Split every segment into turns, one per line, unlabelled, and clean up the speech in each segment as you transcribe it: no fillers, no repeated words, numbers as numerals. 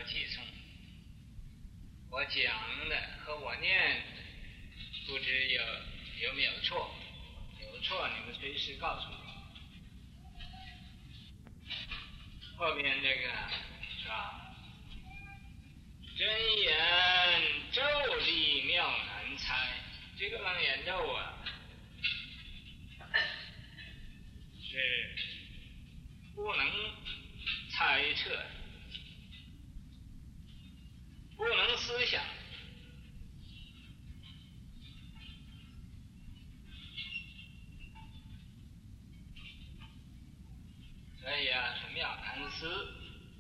要记诵。我讲的和我念的，不知有没有错？有错你们随时告诉我。后边这个是吧？真言咒力妙难猜，这个楞严咒啊，是不能猜测的，不能思想。所以啊，是妙难思，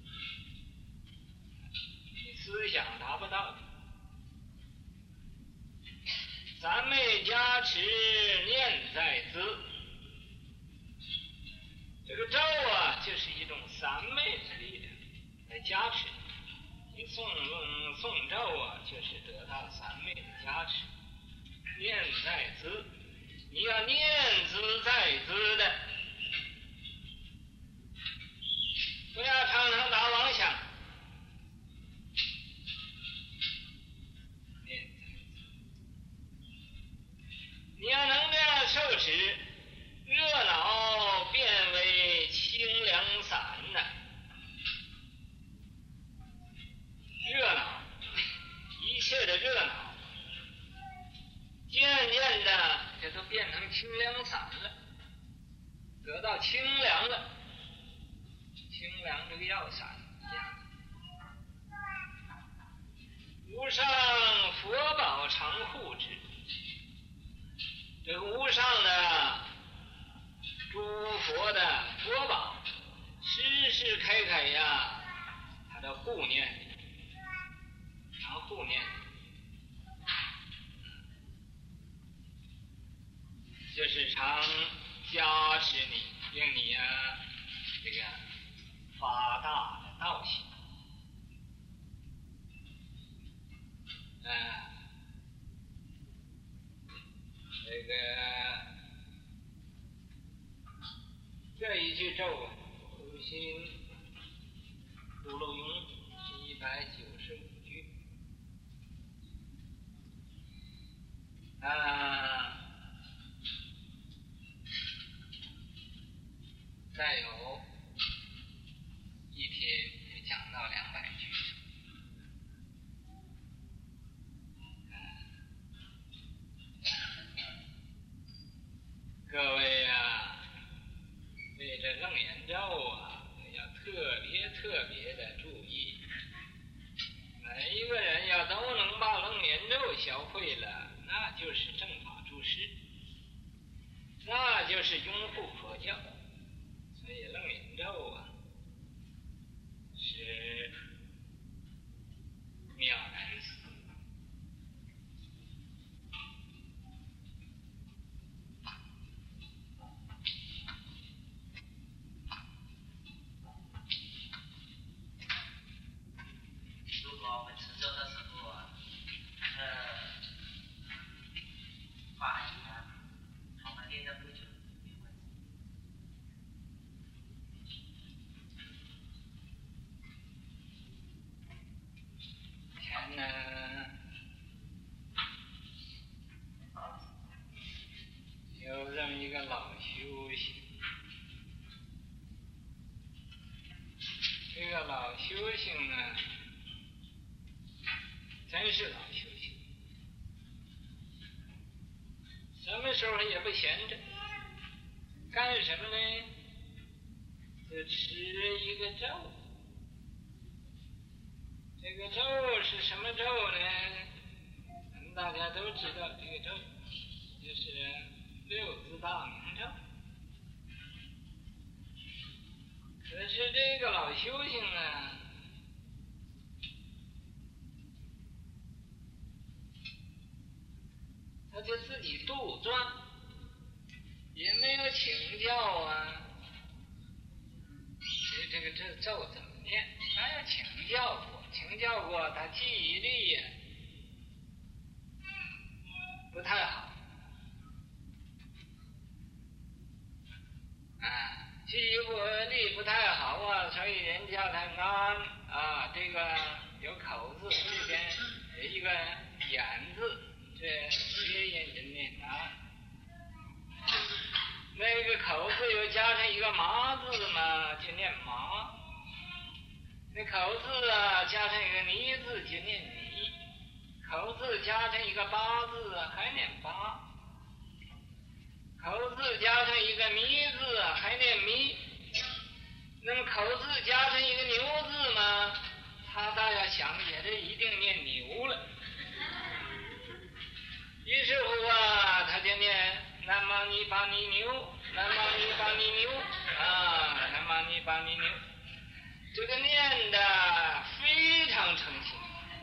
你思想达不到的。三昧加持念在兹，这个咒啊，就是一种三昧之力量来加持。你诵咒啊，就是得到三昧的加持。念在兹，你要念兹在兹的，不要常常打妄想。念在兹，你要能这样受持，热闹变为清凉散呐。热闹，一切的热闹，渐渐的这都变成清凉散了，得到清凉了，清凉这个药散一样。无上佛宝常护之，这个无上的诸佛的佛宝，时时刻刻呀，他的护念，常护念，就是常加持你，令你呀这个发大的道行。这个这一句咒啊，苦心葫芦庸是195句。再有一天会讲到200句。各位啊，对这楞严咒啊，要特别的注意。每一个人要都能把楞严咒学会了，那就是正法注释，那就是拥护佛教。所以楞严咒啊，是妙难思。
如果我们持咒的时候啊，发音啊，我们练得不准，没关系。
前呢，有这么一个老修行，这个老修行呢，真是老修行，什么时候也不闲着，干什么呢？就持一个咒。这个咒是什么咒呢？咱们大家都知道，这个咒就是6字大明咒。可是这个老修行啊，他就自己杜撰，也没有请教啊。这咒怎么念？他要请教过，他记忆力呀不太好。记忆力不太好啊，所以人叫他安啊，这这个有口字，这边有一个眼字，这别眼睛念啊。那个口字又加上一个麻字嘛，就念麻。那口字啊加上一个泥字，就念泥。口字加上一个八字啊，还念八。口字加上一个咪字啊，还念咪。那么口字加上一个牛字嘛，他倒要想也这一定念牛了。于是乎啊，他就念南无尼巴尼牛，南无尼巴尼牛啊，南无尼巴尼牛。这个念的非常诚心，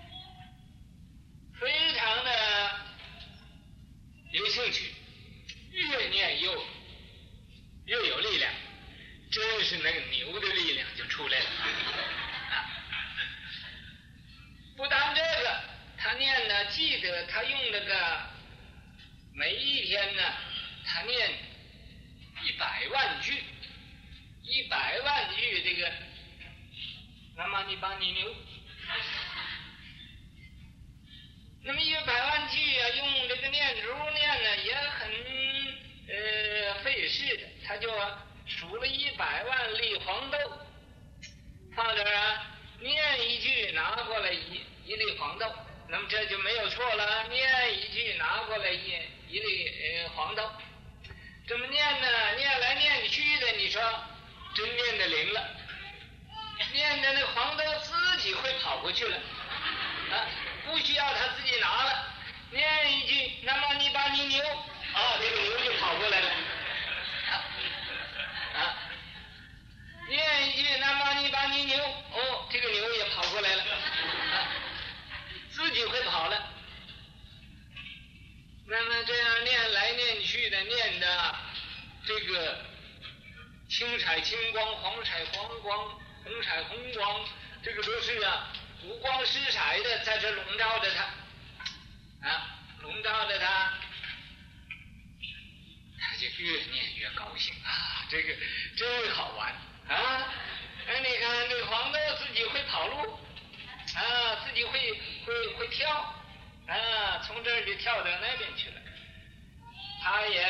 非常的有兴趣，越念又有力量，真是那个牛的力量就出来了。不但这个，他念呢，记得他用那个每一天呢，他念100万句，100万句这个南无尼巴尼牛。那么100万句啊，用这个念珠念呢，也很费事的。他就数了100万粒黄豆，放这儿啊，念一句拿过来一粒黄豆，那么这就没有错了。念一句拿过来一粒黄豆，这么念呢，念来念去的，你说真念得灵了，念的那黄豆自己会跑过去了啊，不需要他自己拿了。念一句南无尼巴尼牛啊，这个牛就跑过来了啊。念一句南无尼巴尼牛，哦，这个牛也跑过来了啊，自己会跑了。那么这样念来念去的，念的这个青彩青光，黄彩黄光，红彩红光，这个都是啊五光十彩的在这笼罩着它啊，笼罩着它，他就越念越高兴啊，这个真好玩啊！哎，你看这个黄豆自己会跑路啊，自己会跳啊，从这儿就跳到那边去了。他也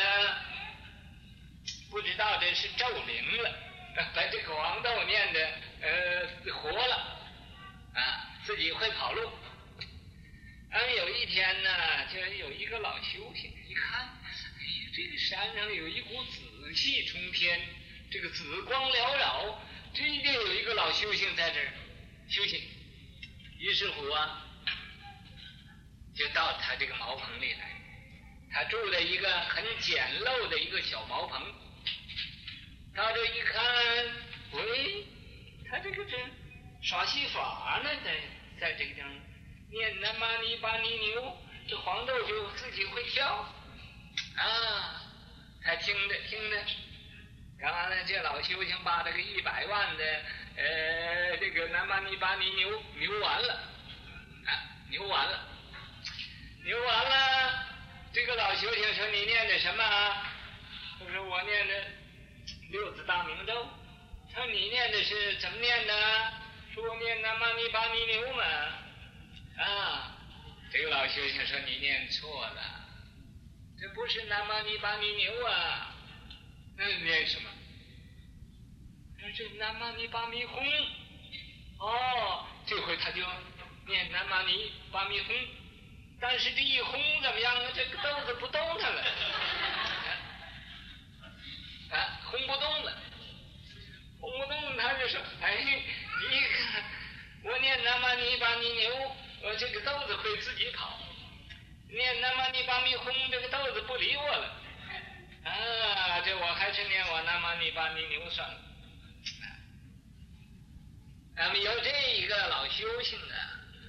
不知道这是咒灵了，把这个黄豆念的活了啊，自己会跑路。有一天呢，就有一个老修行，一看，哎呀，这个山上有一股紫气冲天，这个紫光缭绕，这一定有一个老修行在这儿修行。于是乎啊，就到他这个茅棚里来。他住在一个很简陋的一个小茅棚，到这一看，喂，他这个耍戏法呢，在这个地方念南无尼巴尼牛，这黄豆就自己会跳啊，他听着，然后呢，这老修行把这个100万的这个南无尼巴尼牛完了啊，牛完了。这个老修行说：“你念的什么啊？”他说：“我念的6字大明咒。”他说：“你念的是怎么念的？”说：“我念南无尼巴尼牛嘛。”啊，这个老修行说：“你念错了，这不是南无尼巴尼牛啊，那念什么？”他说：“这南无尼巴咪吽。”哦，这回他就念南无尼巴咪吽。但是这一轰怎么样呢？这个豆子不动弹了，轰不动了，他就说：“哎，你看，我念南无尼巴尼牛，我这个豆子会自己跑；念南无尼巴咪吽，这个豆子不理我了。啊，这我还是念我南无尼巴尼牛算了。”那么有这一个老修行的。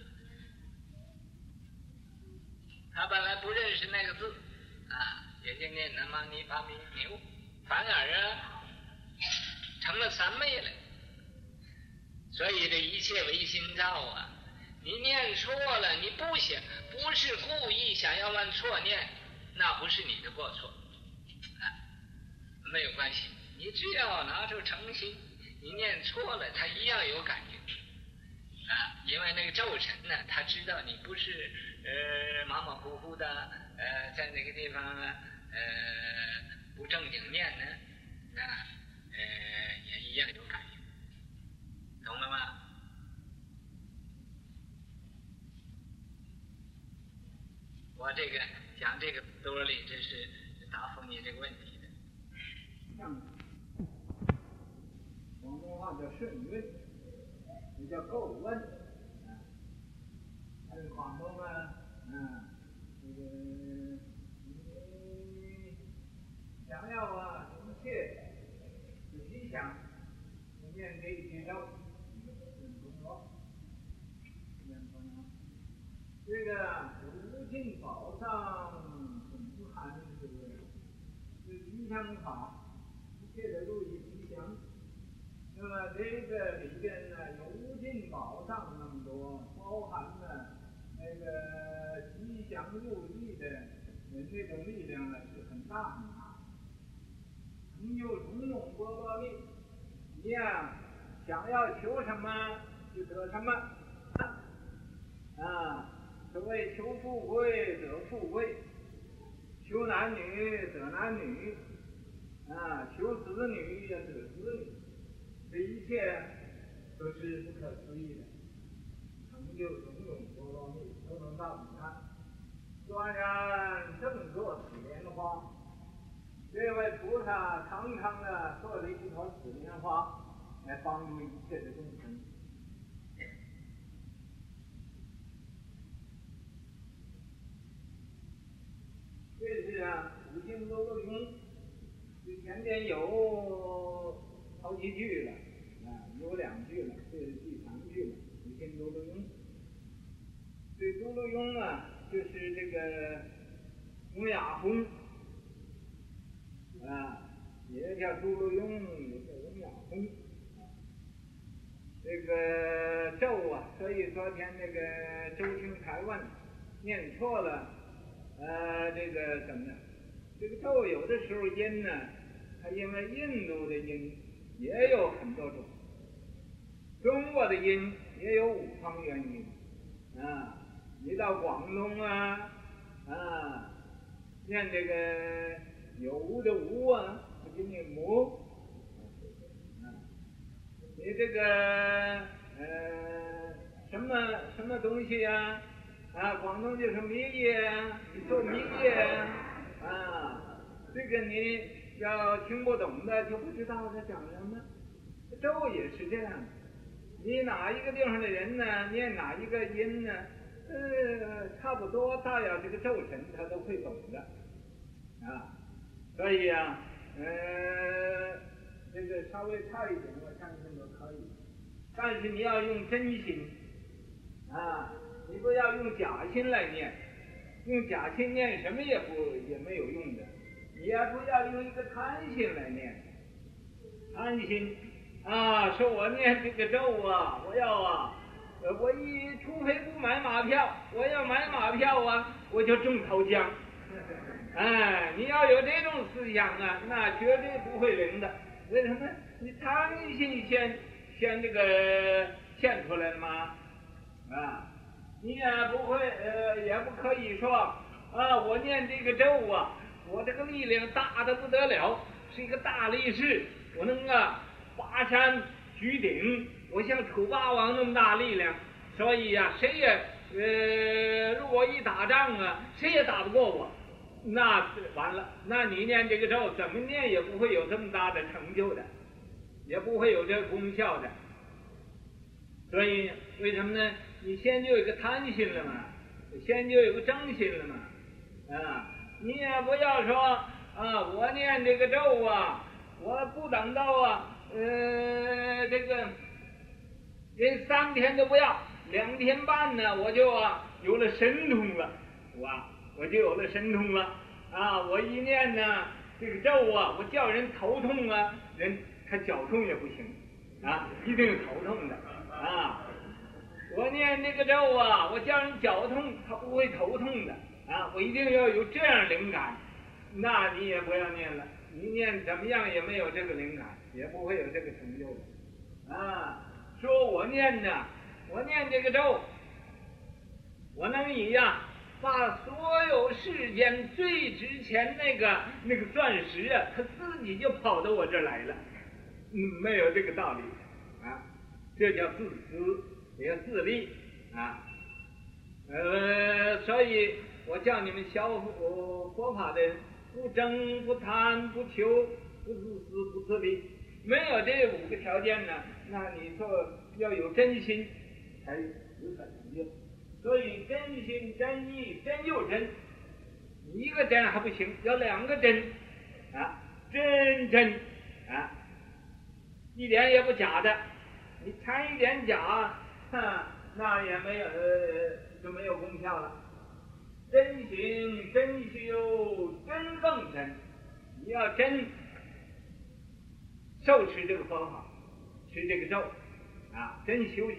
他本来不认识那个字啊，也就念南无尼巴咪牛，反而啊成了三昧了。所以这一切唯心造啊，你念错了，你不是故意想要往错念，那不是你的过错啊，没有关系。你只要拿出诚心，你念错了，他一样有感觉啊。 为那个咒神呢，他知道你不是马马虎虎的在那个地方不正经念呢，那也一样有感应，懂了吗？我这个讲这个多里，这是答复你这个问题的。
广东话叫顺运，也叫够问还有广东啊，这个你想要一切的吉祥，念这一句咒，这个无尽宝藏总含是吉祥法，一切的如意吉祥。那么这个里边呢，有无尽宝藏那么多，包含了那个吉祥如意的那种力量呢，是很大很大。成就种种波罗蜜，你呀想要求什么就得什么所谓求富贵得富贵，求男女得男女，求子女也得子女，这一切都是不可思议的，成就种种波罗蜜都能到你看。虽然正坐紫莲花，这位菩萨常常的做了一朵紫莲花来帮助一切的众生。这是五经多罗经，这前边有好几句了，有2句了，这是第3句了。五经多罗经，这多罗经就是这个洪雅洪，也叫多罗经，也叫洪雅洪。这个咒所以昨天那个周清台问念错了。这个怎么呢？这个咒有的时候音呢，它因为印度的音也有很多种，中国的音也有5方元音你到广东念这个有无的无它就念魔你这个什么东西广东就是迷叶你做迷叶这个你要听不懂的就不知道他讲什么。咒也是这样，你哪一个地方的人呢，念哪一个音呢，差不多大要这个咒神他都会懂的所以这个稍微差一点我相信都可以，但是你要用真心你不要用假心来念，用假心念什么也没有用的。你也不要用一个贪心来念，贪心说我念这个咒我要我除非不买马票，我要买马票我就中头奖。你要有这种思想那绝对不会灵的。为什么？你贪心先这个现出来了吗？你也不会也不可以说我念这个咒我这个力量大的不得了，是一个大力士，我能拔山举鼎，我像楚霸王那么大力量，所以谁也如果一打仗谁也打不过我，那完了，那你念这个咒怎么念也不会有这么大的成就的，也不会有这个功效的。所以为什么呢？你先就有个贪心了嘛，先就有个正心了嘛你也不要说我念这个咒我不等到这个连3天都不要，2天半呢我就有了神通了，我就有了神通了我一念呢这个咒我叫人头痛人他脚痛也不行一定头痛的我念这个咒我叫人脚痛他不会头痛的我一定要有这样灵感，那你也不要念了，你念怎么样也没有这个灵感，也不会有这个成就的说我念呢我念这个咒，我能以把所有世间最值钱那个钻石它自己就跑到我这儿来了。没有这个道理啊，这叫自私，也叫自利啊。所以我叫你们学佛法的人，不争、不贪、不求、不自私、不自利。没有这5个条件呢，那你说要有真心才有所成就。所以真心、真意、真又真，一个真还不行，要2个真啊，真啊，一点也不假的。你掺一点假，那也没有就没有功效了。真行、真修、真更真，你要真受持这个方法，持这个咒啊，真修行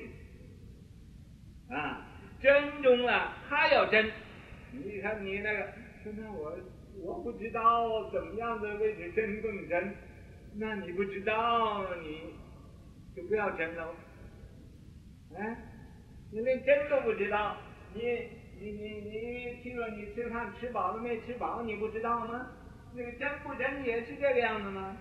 啊，真中了还要真。你看你那个说那我不知道怎么样的位置真更真，那你不知道你就不要真喽。你连真都不知道，你譬如你吃饭吃饱了没吃饱，你不知道吗？那个真不真也是这个样子吗？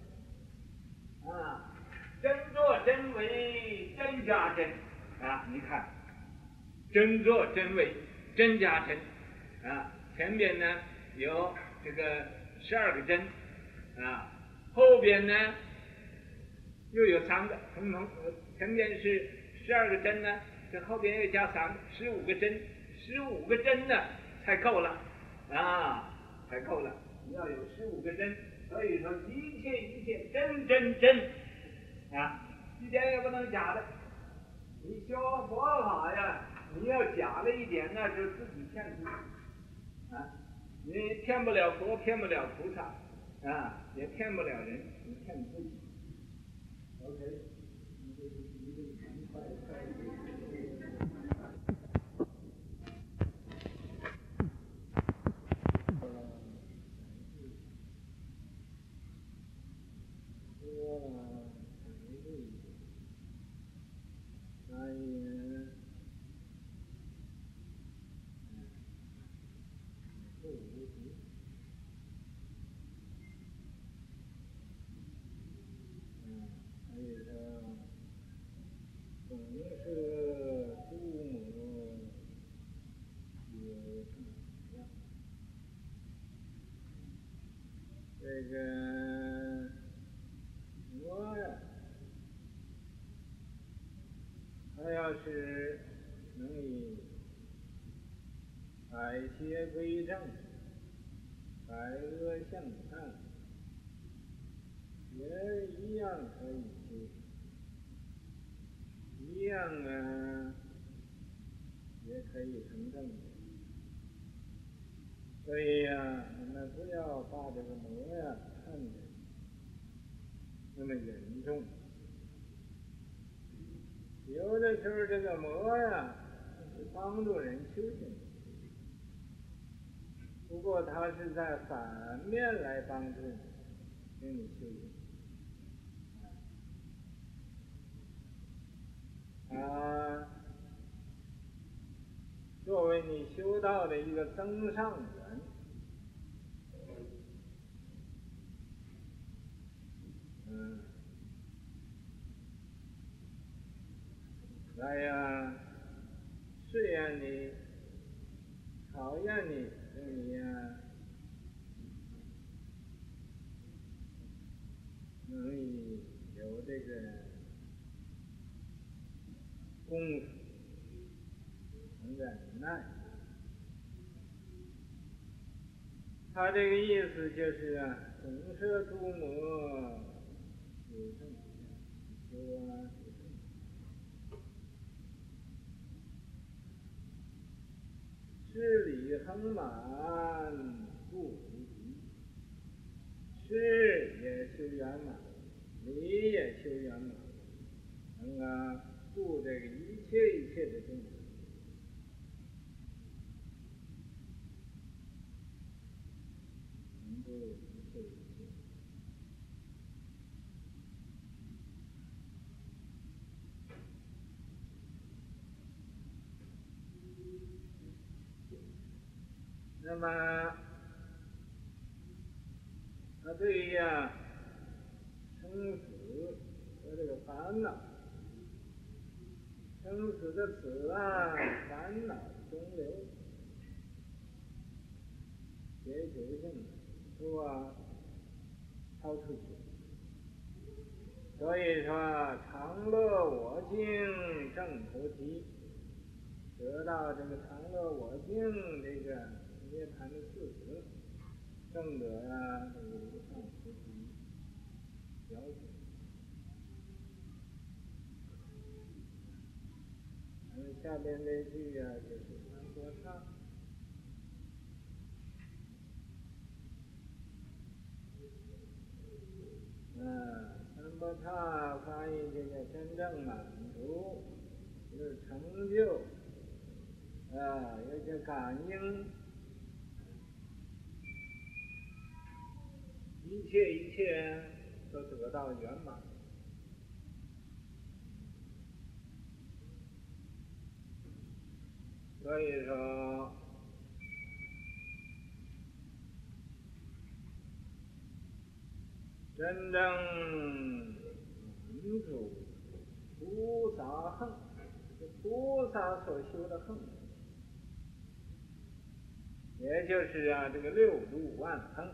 真作真为真加真啊！你看，真作真为真加真啊！前边呢有这个12个真啊，后边呢又有3个，前边是12个真呢，这后边又加3个，15个真，15个真呢才够了啊，才够了。你要有15个真，所以说一切真啊，一点也不能假的。你修佛法呀，你要假了一点，那就自己骗自己啊！你骗不了佛，骗不了菩萨啊，也骗不了人，你骗自己。OK， 这个我呀，他要是能以改邪归正、改恶向善，也一样可以修，一样也可以成正。所以你们不要把这个魔看得那么严重。有的时候这个魔是帮助人修行，不过它是在反面来帮助你，令你修行。作为你修道的一个增上缘，来试验你，考验你，让你能以有这个功夫，能忍耐。他这个意思就是总摄诸魔有正修事理亨满不无敌，事也修圆满，理也修圆满，能度这个一切的众生。能度一切。 那么他对于生死和这个烦恼，生死的死烦恼中流，结球性都超出去。所以说，常乐我净正菩提，得到这个常乐我净这个涅槃的事实，正得这个无上菩提了解。下边这句就是三波刹。三波刹翻译这个真正满足，就是成就，有些感应，一切都得到圆满。所以说，真正满足菩萨行，是菩萨所修的行，也就是这个六度万行，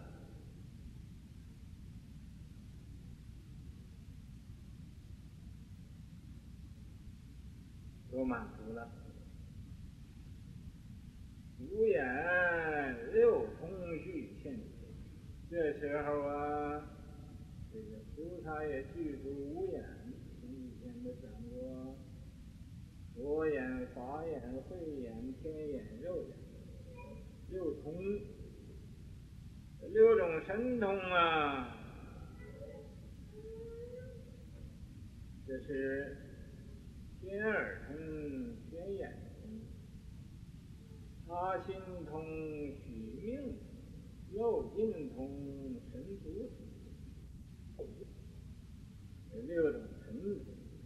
都满足了。五眼六通续现前，这时候这个菩萨也具足五眼。以前都讲过，佛眼、法眼、慧眼、天眼、肉眼，六通，六种神通这是天耳通、天眼通。他心通许命，肉尽通神足通，这六种神通。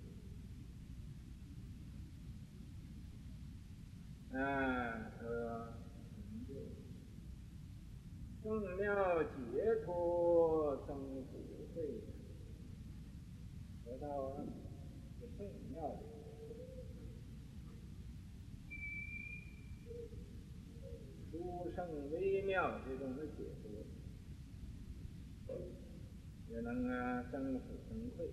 正妙解脱增福慧，得到正妙的殊胜微妙这种的解脱，也能增福增慧。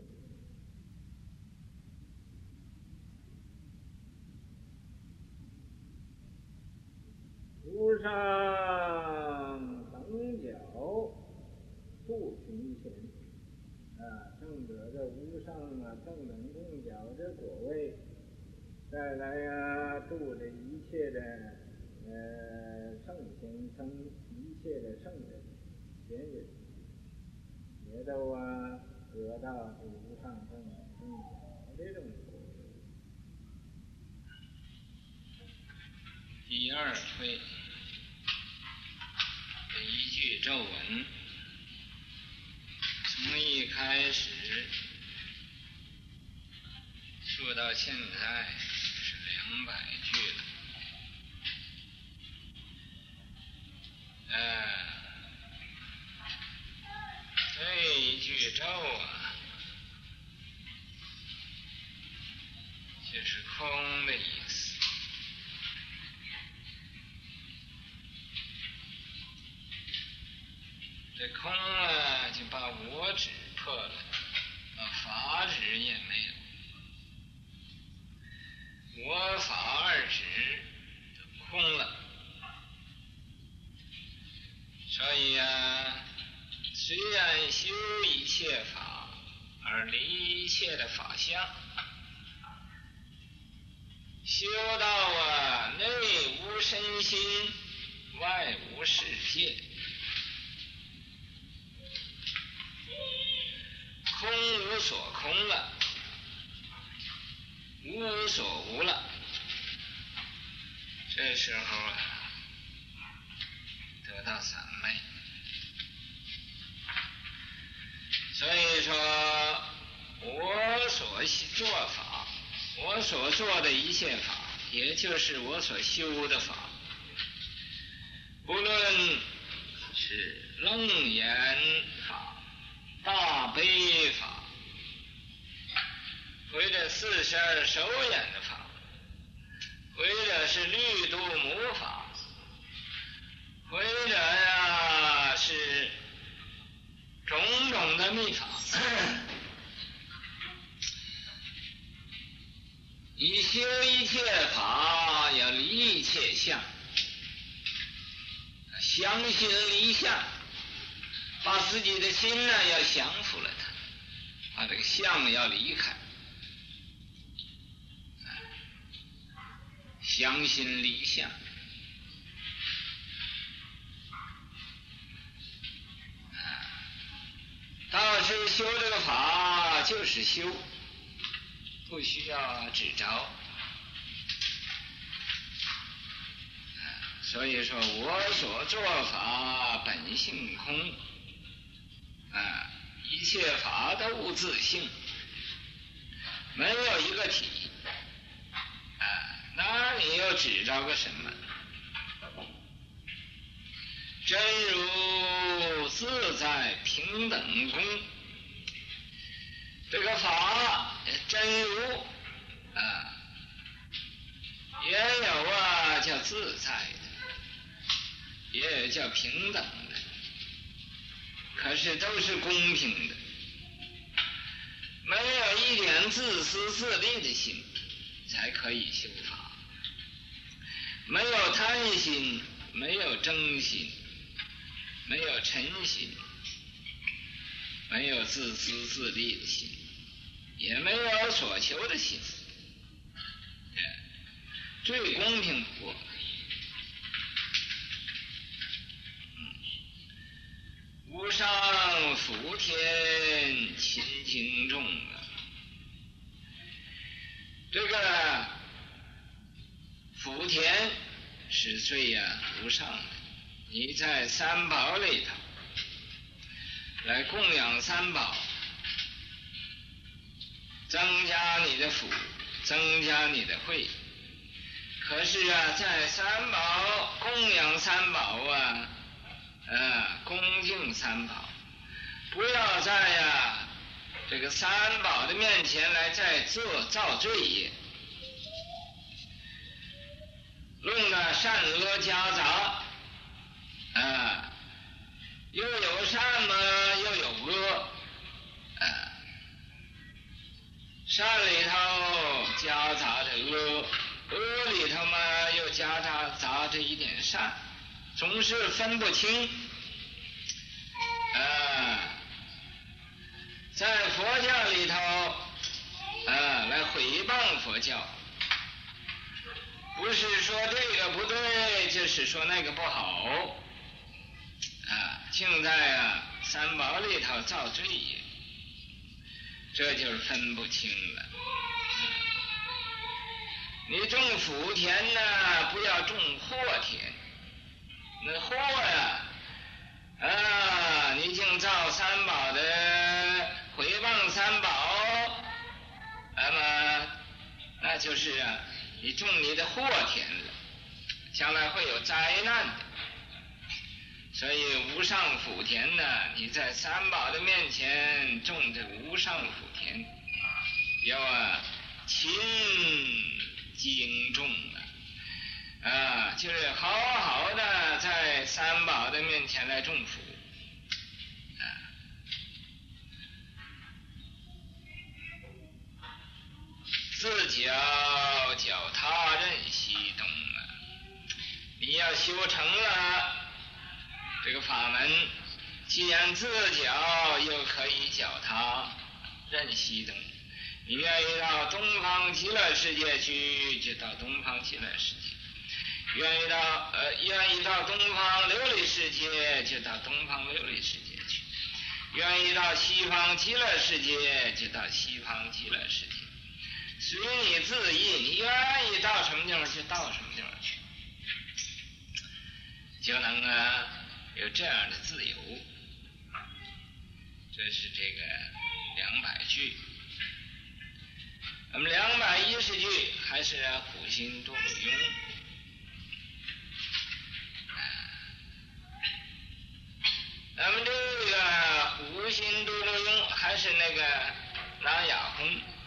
无上等角度群贤，正得这无上正等正觉这果位，再来度这一切的圣贤僧，一切的圣人贤人，也都得到这无上正等正觉这种果位。
第二推这一句咒文，从一开始说到现在是200句了。这一句咒就是空的意思。这空就把我执破了，法执也没有，我法二执都空了。所以虽然修一切法而离一切的法相，修到内无身心，外无世界，空无所空了，无所无了，这时候得到三昧。所以说，我所做法，我所做的一切法，也就是我所修的法， 不论是楞严法、大悲法，或者42手眼的法，或者是绿度母法，或者是种种的密法，以修一切法，要离一切相，相心离相，把自己的心呢要降服了它，把这个相要离开，降心离相。道士修这个法就是修，不需要执着。所以说我所作法本性空，一切法都无自性，没有一个体，那你又执着个什么？真如自在平等空，这个法真如也有叫自在的，也有叫平等的，可是都是公平的，没有一点自私自利的心才可以修法，没有贪心，没有争心，没有嗔心，没有自私自利的心，也没有所求的心，最公平不过。无上福田亲经众这个福田是最无上的，你在三宝里头来供养三宝，增加你的福，增加你的慧。可是在三宝供养三宝恭敬三宝，不要在这个三宝的面前来再造罪业，弄得善恶夹杂，又有善嘛，又有恶，善里头夹杂着恶，恶里头嘛又夹杂着一点善，总是分不清。在佛教里头来诽谤佛教，不是说这个不对，就是说那个不好，竟在三宝里头造罪业，这就是分不清了。你种福田呢，不要种祸田，那祸你净造三宝的诽谤三宝，那就是你种你的祸田了，将来会有灾难的。所以无上福田呢，你在三宝的面前种这无上福田，要勤经种就是好好的在三宝的面前来种福。自脚他任西东你要修成了这个法门，既然自脚又可以脚他任西东，你愿意到东方极乐世界去，就到东方极乐世界；愿意到东方琉璃世界，就到东方琉璃世界去；愿意到西方极乐世界，就到西方极乐世界。随你自意，你愿意到什么地方去，到什么地方去，就能有这样的自由。这是这个200句。那么210句还是苦心多用。 那个狼牙红。